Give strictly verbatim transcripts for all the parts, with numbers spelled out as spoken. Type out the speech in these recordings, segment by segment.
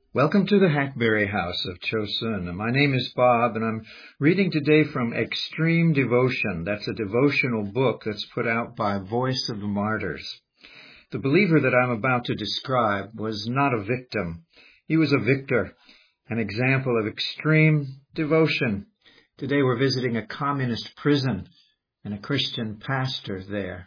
Welcome to the Hackberry House of Chosun. My name is Bob, and I'm reading today from Extreme Devotion. That's a devotional book that's put out by Voice of the Martyrs. The believer that I'm about to describe was not a victim. He was a victor, an example of extreme devotion. Today we're visiting a communist prison and a Christian pastor there.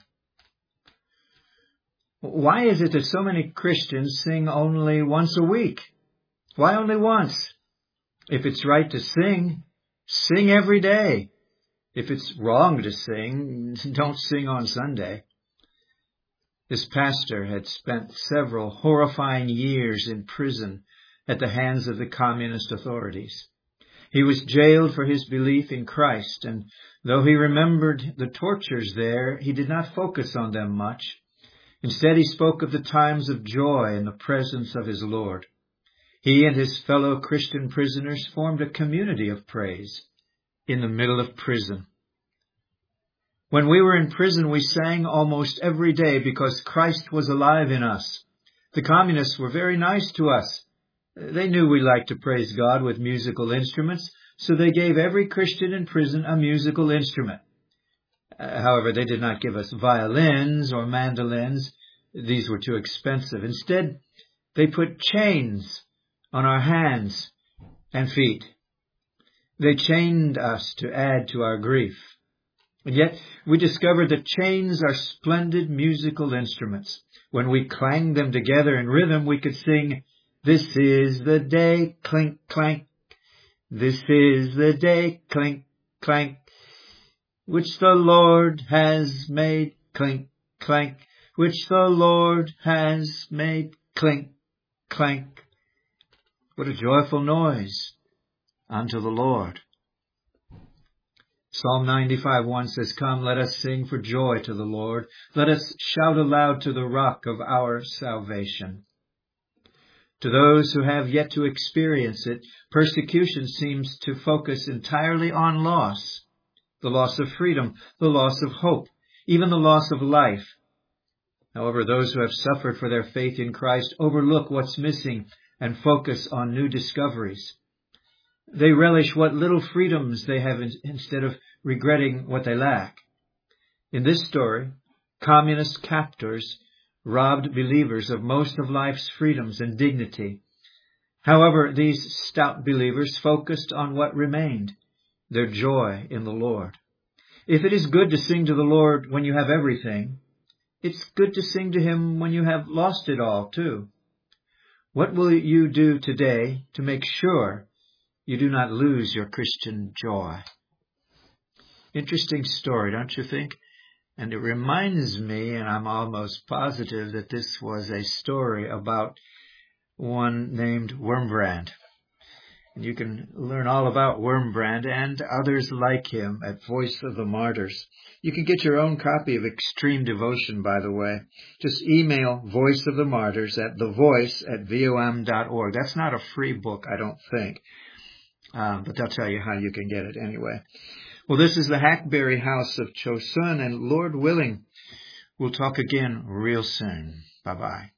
Why is it that so many Christians sing only once a week? Why only once? If it's right to sing, sing every day. If it's wrong to sing, don't sing on Sunday. This pastor had spent several horrifying years in prison at the hands of the communist authorities. He was jailed for his belief in Christ, and though he remembered the tortures there, he did not focus on them much. Instead, he spoke of the times of joy in the presence of his Lord. He and his fellow Christian prisoners formed a community of praise in the middle of prison. When we were in prison, we sang almost every day because Christ was alive in us. The communists were very nice to us. They knew we liked to praise God with musical instruments, so they gave every Christian in prison a musical instrument. Uh, however, they did not give us violins or mandolins. These were too expensive. Instead, they put chains on our hands and feet. They chained us to add to our grief. And yet we discovered that chains are splendid musical instruments. When we clanged them together in rhythm, we could sing, "This is the day, clink, clank. This is the day, clink, clank, which the Lord has made, clink, clank, which the Lord has made, clink, clank." What a joyful noise unto the Lord. Psalm ninety-five one says, "Come, let us sing for joy to the Lord. Let us shout aloud to the rock of our salvation." To those who have yet to experience it, persecution seems to focus entirely on loss. The loss of freedom, the loss of hope, even the loss of life. However, those who have suffered for their faith in Christ overlook what's missing and focus on new discoveries. They relish what little freedoms they have instead of regretting what they lack. In this story, communist captors robbed believers of most of life's freedoms and dignity. However, these stout believers focused on what remained, their joy in the Lord. If it is good to sing to the Lord when you have everything, it's good to sing to Him when you have lost it all, too. What will you do today to make sure you do not lose your Christian joy? Interesting story, don't you think? And it reminds me, and I'm almost positive, that this was a story about one named Wurmbrand. And you can learn all about Wurmbrand and others like him at Voice of the Martyrs. You can get your own copy of Extreme Devotion, by the way. Just email Voice of the Martyrs at thevoice at vom dot org. That's not a free book, I don't think. Um, but they'll tell you how you can get it anyway. Well, this is the Hackberry House of Chosun, and Lord willing, we'll talk again real soon. Bye-bye.